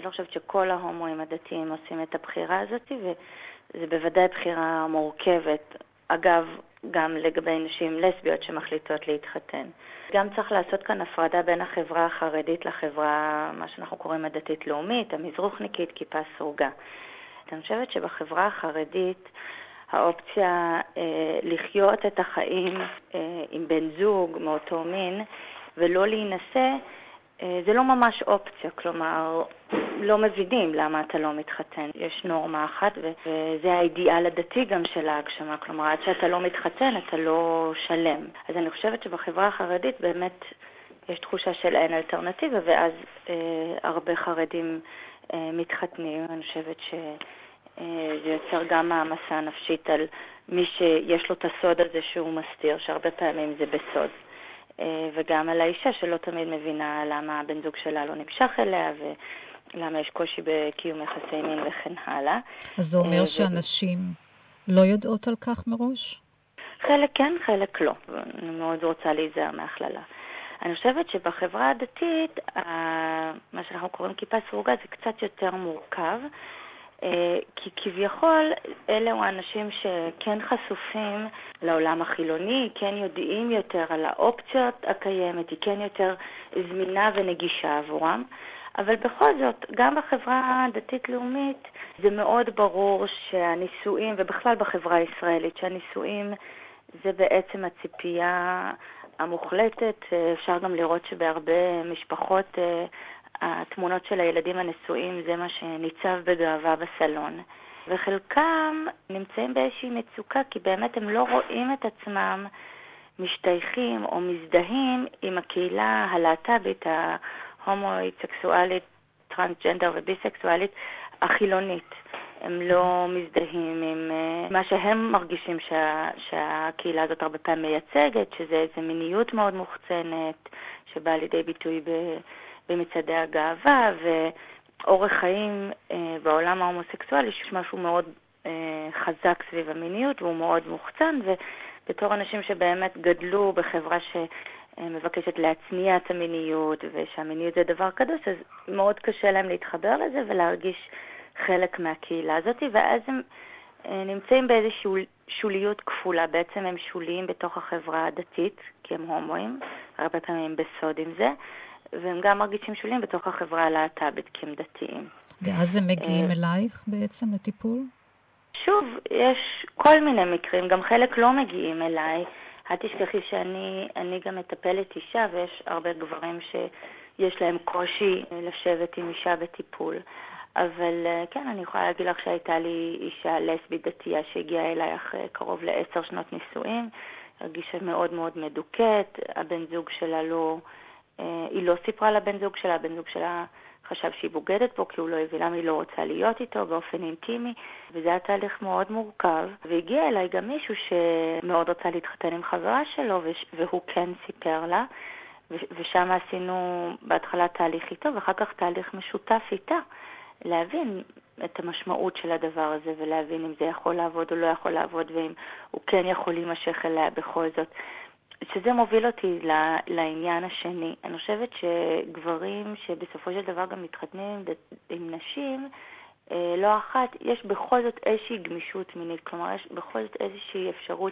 לא חושבת שכל ההומואים הדתיים עושים את הבחירה הזאת, וזה בוודאי בחירה מורכבת. אגב, גם לגבי נשים לסביות שמחליטות להתחתן. גם צריך לעשות כאן הפרדה בין החברה החרדית לחברה, מה שאנחנו קוראים הדתית-לאומית, המזרוחניקית, כיפה סרוגה. אני חושבת שבחברה החרדית האופציה לחיות את החיים עם בן זוג מאותו מין ולא להינשא, זה לא ממש אופציה, כלומר, לא מבינים למה אתה לא מתחתן. יש נורמה אחת, וזה האידיאל הדתי גם של ההגשמה, כלומר, עד שאתה לא מתחתן, אתה לא שלם. אז אני חושבת שבחברה החרדית באמת יש תחושה של אין אלטרנטיבה, ואז הרבה חרדים מתחתנים. אני חושבת שזה יוצר גם מעמסה נפשית על מי שיש לו את הסוד הזה שהוא מסתיר, שהרבה פעמים זה בסוד. וגם על האישה שלא תמיד מבינה למה הבן זוג שלה לא נמשך אליה, ולמה יש קושי בקיום יחסי מין וכן הלאה. אז זה אומר שאנשים לא יודעות על כך מראש? חלק כן, חלק לא. אני מאוד רוצה להיזהר מהכללה. אני חושבת שבחברה הדתית, מה שאנחנו קוראים כיפה סרוגה, זה קצת יותר מורכב, כי כביכול אלו האנשים שכן חשופים לעולם החילוני, כן יודעים יותר על האופציות הקיימת, היא כן יותר זמינה ונגישה עבורם, אבל בכל זאת, גם בחברה הדתית-לאומית זה מאוד ברור שהנישואים, ובכלל בחברה הישראלית, שהנישואים זה בעצם הציפייה המוחלטת. אפשר גם לראות שבהרבה משפחות התמונות של הילדים הנשואים זה מה שניצב בגאווה בסלון. וחלקם נמצאים באיזושהי מצוקה, כי באמת הם לא רואים את עצמם משתייכים או מזדהים עם הקהילה הלהט"בית, ההומואית, סקסואלית, טרנסג'נדר וביסקסואלית, החילונית. הם לא מזדהים עם מה שהם מרגישים שהקהילה הזאת הרבה פעמים מייצגת, שזה איזו מיניות מאוד מוחצנת, שבאה לידי ביטוי במצעדי הגאווה, ואורח חיים בעולם ההומוסקסואלי, יש משהו מאוד חזק סביב המיניות, והוא מאוד מוחצן, ובתור אנשים שבאמת גדלו בחברה שמבקשת להצניע את המיניות, ושהמיניות זה דבר קדוש, אז מאוד קשה להם להתחבר לזה ולהרגיש חלק מהקהילה הזאת, ואז הם נמצאים באיזושהי שוליות כפולה. בעצם הם שוליים בתוך החברה הדתית, כי הם הומואים, הרבה פעמים בסוד עם זה, והם גם מרגישים שוליים בתוך החברה הלהט"בית, כי הם דתיים. ואז הם מגיעים אלייך בעצם לטיפול? שוב, יש כל מיני מקרים, גם חלק לא מגיעים אליי. אל תשכחי שאני גם מטפלת אישה, ויש הרבה גברים שיש להם קושי לשבת עם אישה בטיפול. אבל כן, אני יכולה להגיד לך שהייתה לי אישה לסבית דתייה שהגיעה אליי אחרי קרוב ל10 שנות נישואים, הרגישה מאוד מאוד מדוכאת, הבן זוג שלה היא לא סיפרה לבן זוג שלה, הבן זוג שלה חשב שהיא בוגדת פה, כי הוא לא הבין למה היא לא רוצה להיות איתו באופן אינטימי, וזה היה תהליך מאוד מורכב. והגיע אליי גם מישהו שמאוד רצה להתחתן עם חברה שלו, והוא כן סיפר לה, ושם עשינו בהתחלה תהליך איתו, ואחר כך תהליך משותף איתה, להבין את המשמעות של הדבר הזה, ולהבין אם זה יכול לעבוד או לא יכול לעבוד, ואם הוא כן יכול להימשך אליה בכל זאת. שזה מוביל אותי לעניין השני. אני חושבת שגברים שבסופו של דבר גם מתחתנים עם נשים, לא אחת, יש בכל זאת איזושהי גמישות מינית, כלומר יש בכל זאת איזושהי אפשרות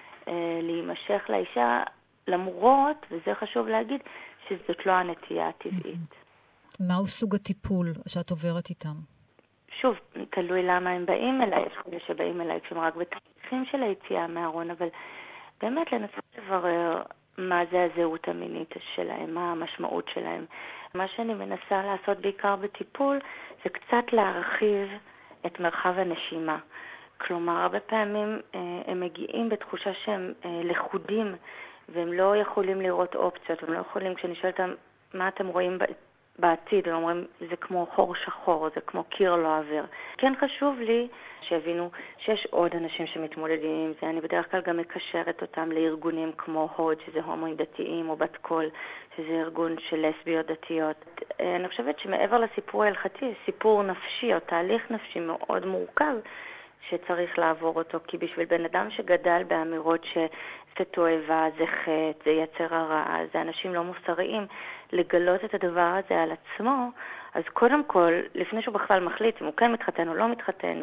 להימשך לאישה, למרות, וזה חשוב להגיד, שזאת לא הנטייה הטבעית. מהו סוג הטיפול שאת עוברת איתם? שוב, תלוי למה הם באים אליי, יש חודש שבאים אליי כשהם רק בתהליכים של היציאה מהארון, אבל באמת לנסות לברר מה זה הזהות המינית שלהם, מה המשמעות שלהם. מה שאני מנסה לעשות בעיקר בטיפול זה קצת להרחיב את מרחב הנשימה. כלומר, הרבה פעמים הם מגיעים בתחושה שהם לחודים, והם לא יכולים לראות אופציות, הם לא יכולים, כשאני שואלת מה אתם רואים בעתיד, הם אומרים, זה כמו חור שחור, זה כמו קיר לא עבר. כן חשוב לי שהבינו שיש עוד אנשים שמתמודדים עם זה. אני בדרך כלל גם מקשרת אותם לארגונים כמו הוד, שזה הומואים דתיים, או בת קול, שזה ארגון של לסביות דתיות. אני חושבת שמעבר לסיפור ההלכתי, סיפור נפשי או תהליך נפשי מאוד מורכב, שצריך לעבור אותו, כי בשביל בן אדם שגדל באמירות זה תועבה, זה חטא, זה יצר הרע, זה אנשים לא מוסריים, לגלות את הדבר הזה על עצמו, אז קודם כל, לפני שהוא בכלל מחליט אם הוא כן מתחתן או לא מתחתן,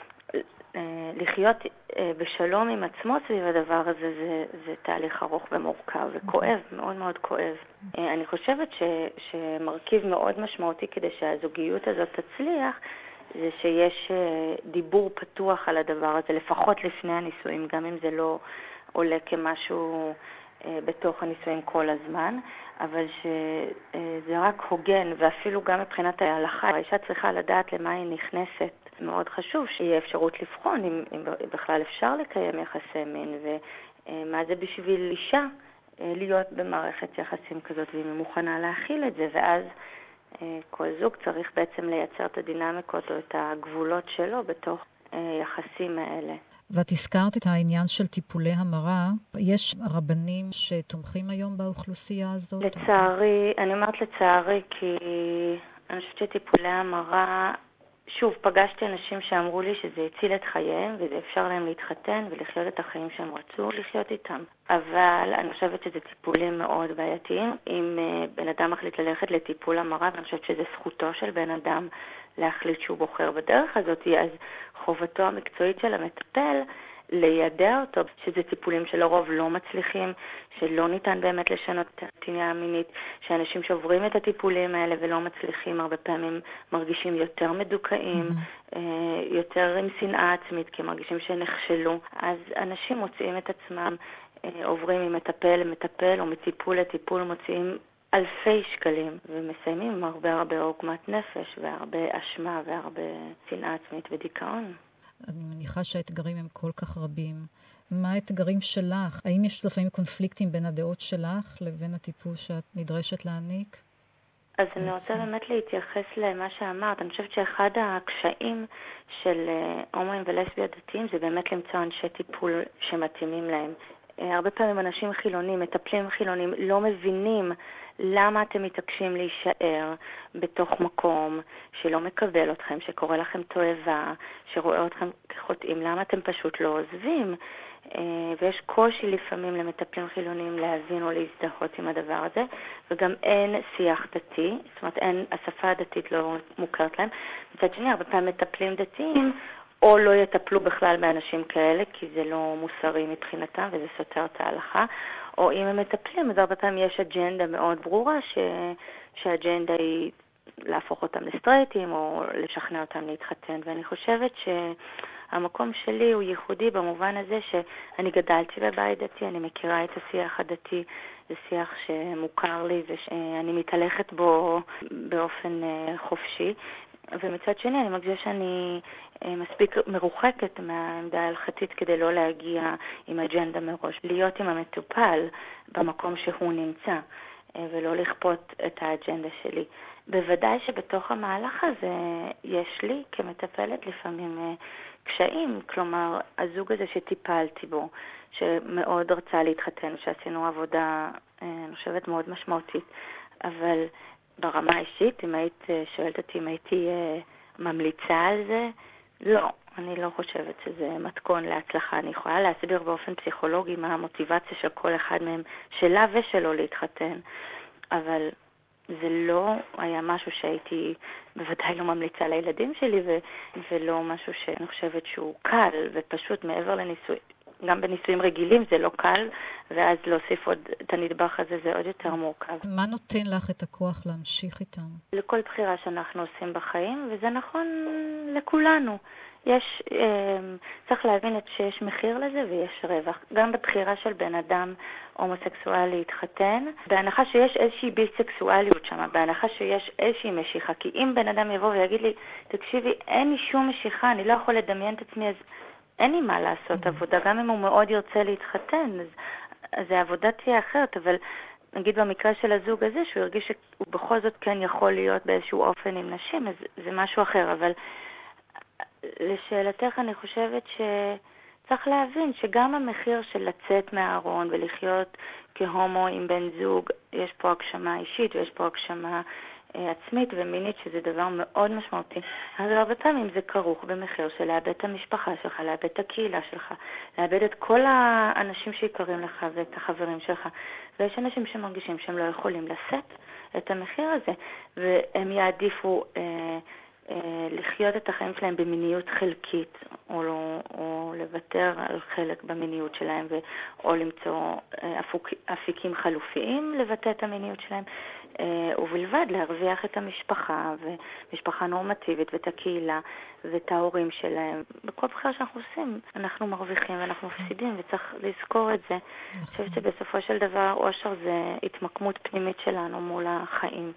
לחיות בשלום עם עצמו סביב הדבר הזה, זה תהליך ארוך ומורכב וכואב, מאוד מאוד כואב. אני חושבת שמרכיב מאוד משמעותי כדי שהזוגיות הזאת תצליח, זה שיש דיבור פתוח על הדבר הזה, לפחות לפני הנישואים, גם אם זה לא עולה כמשהו בתוך הנישואים כל הזמן, אבל שזה רק הוגן, ואפילו גם מבחינת ההלכה, האישה צריכה לדעת למה היא נכנסת. מאוד חשוב שיהיה אפשרות לבחון אם בכלל אפשר לקיים יחסי מין, ומה זה בשביל אישה להיות במערכת יחסים כזאת, ואם היא מוכנה להכיל את זה, ואז כל זוג צריך בעצם לייצר את הדינמיקות או את הגבולות שלו בתוך יחסים האלה. ואת הזכרת את העניין של טיפולי המרה. יש רבנים שתומכים היום באוכלוסייה הזאת? לצערי, אני אומרת לצערי, כי אני חושבת שטיפולי המרה, שוב, פגשתי אנשים שאמרו לי שזה הציל את חייהם, וזה אפשר להם להתחתן ולחיות את החיים שהם רצו לחיות איתם. אבל אני חושבת שזה טיפולים מאוד בעייתיים. אם בן אדם מחליט ללכת לטיפול המרה, ואני חושבת שזה זכותו של בן אדם להחליט שהוא בוחר בדרך הזאת, אז חובתו המקצועית של המטפל לידע אותו שזה טיפולים שלרוב לא מצליחים, שלא ניתן באמת לשנות את הנטייה המינית, שאנשים שעוברים את הטיפולים האלה ולא מצליחים הרבה פעמים מרגישים יותר מדוכאים, יותר עם שנאה עצמית, כי מרגישים שנכשלו. אז אנשים מוצאים את עצמם, עוברים ממטפל למטפל או מטיפול לטיפול, מוציאים אלפי שקלים ומסיימים עם הרבה עוגמת נפש והרבה אשמה והרבה שנאה עצמית ודיכאון. אני מניחה שהאתגרים הם כל כך רבים. מה האתגרים שלך? האם יש לפעמים קונפליקטים בין הדעות שלך לבין הטיפול שאת נדרשת להעניק? אז אני רוצה באמת להתייחס למה שאמרת. אני חושבת שאחד הקשיים של הומואים ולסביות דתיים זה באמת למצוא אנשי טיפול שמתאימים להם. הרבה פעמים אנשים חילונים, מטפלים חילונים, לא מבינים למה אתם מתעקשים להישאר בתוך מקום שלא מקבל אתכם, שקורא לכם תועבה, שרואה אתכם כחוטאים, למה אתם פשוט לא עוזבים? ויש קושי לפעמים למטפלים חילונים להבין או להזדהות עם הדבר הזה, וגם אין שיח דתי, זאת אומרת השפה הדתית לא מוכרת להם. מצד שני, הרבה פעמים מטפלים דתיים או לא יטפלו בכלל באנשים כאלה, כי זה לא מוסרי מבחינתם וזה סותר את ההלכה, או אם הם מטפלים, אז הרבה פעמים יש אג'נדה מאוד ברורה, שהאג'נדה היא להפוך אותם לסטרייטים או לשכנע אותם להתחתן. ואני חושבת שהמקום שלי הוא ייחודי במובן הזה שאני גדלתי בבית דתי, אני מכירה את השיח הדתי, זה שיח שמוכר לי ושאני מתהלכת בו באופן חופשי. ומצד שני אני מרגישה שאני מספיק מרוחקת מהעמדה ההלכתית כדי לא להגיע עם אג'נדה מראש, להיות עם המטופל במקום שהוא נמצא ולא לכפות את האג'נדה שלי. בוודאי שבתוך המהלך הזה יש לי כמטפלת לפעמים קשיים, כלומר הזוג הזה שטיפלתי בו, שמאוד רצה להתחתן, שעשינו עבודה אני חושבת מאוד משמעותית, אבל ברמה האישית, אם היית שואלת אותי אם הייתי ממליצה על זה, לא, אני לא חושבת שזה מתכון להצלחה. אני יכולה להסביר באופן פסיכולוגי מה המוטיבציה של כל אחד מהם, שלה ושלו להתחתן, אבל זה לא היה משהו שהייתי בוודאי לא ממליצה לילדים שלי, ולא משהו שאני חושבת שהוא קל, ופשוט מעבר לניסוי. גם בניסויים רגילים זה לא קל, ואז להוסיף עוד את הנדבך הזה זה עוד יותר מורכב. מה נותן לך את הכוח להמשיך איתם? לכל בחירה שאנחנו עושים בחיים, וזה נכון לכולנו. צריך להבין שיש מחיר לזה ויש רווח. גם בבחירה של בן אדם הומוסקסואל להתחתן, בהנחה שיש איזושהי ביסקסואליות שם, בהנחה שיש איזושהי משיכה, כי אם בן אדם יבוא ויגיד לי, תקשיבי, אין לי שום משיכה, אני לא יכול לדמיין את עצמי, אז אין לי מה לעשות עבודה, גם אם הוא מאוד ירצה להתחתן, אז העבודה תהיה אחרת, אבל נגיד במקרה של הזוג הזה, שהוא הרגיש שהוא בכל זאת כן יכול להיות באיזשהו אופן עם נשים, אז זה משהו אחר, אבל לשאלתך אני חושבת שצריך להבין שגם המחיר של לצאת מהארון ולחיות כהומו עם בן זוג, יש פה הגשמה אישית ויש פה הגשמה עצמית ומינית, שזה דבר מאוד משמעותי. אז הרבה פעמים זה כרוך במחיר של לאבד את המשפחה שלך, לאבד את הקהילה שלך, לאבד את כל האנשים שיקרים לך ואת החברים שלך. ויש אנשים שמרגישים שהם לא יכולים לשאת את המחיר הזה, והם יעדיפו לחיות את החיים שלהם במיניות חלקית, או לוותר על חלק במיניות שלהם, או למצוא אפיקים חלופיים לבטא את המיניות שלהם, ובלבד להרוויח את המשפחה, ומשפחה נורמטיבית, ואת הקהילה, ואת ההורים שלהם. בכל בחירה שאנחנו עושים, אנחנו מרוויחים ואנחנו מפסידים, וצריך לזכור את זה. אני חושבת שבסופו של דבר, אושר זה התמקמות פנימית שלנו מול החיים.